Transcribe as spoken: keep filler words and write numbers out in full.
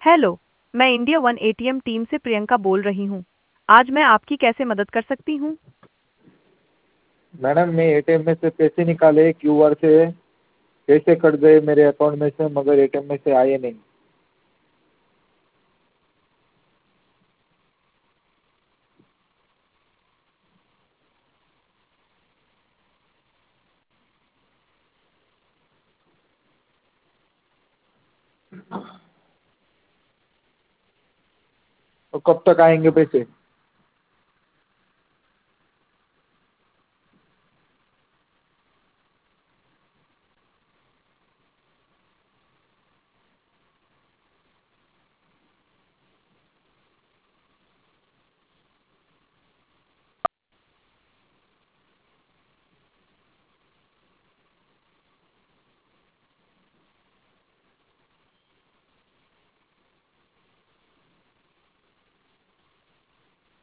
Hello. मैं India one ATM team से प्रियंका बोल रही हूँ। आज मैं आपकी कैसे मदद कर सकती हूँ? मैडम मैं एटीएम में से पैसे निकाले क्यूआर से पैसे कट गए मेरे अकाउंट में से मगर एटीएम में से आए नहीं। तो कब तक आएंगे पैसे?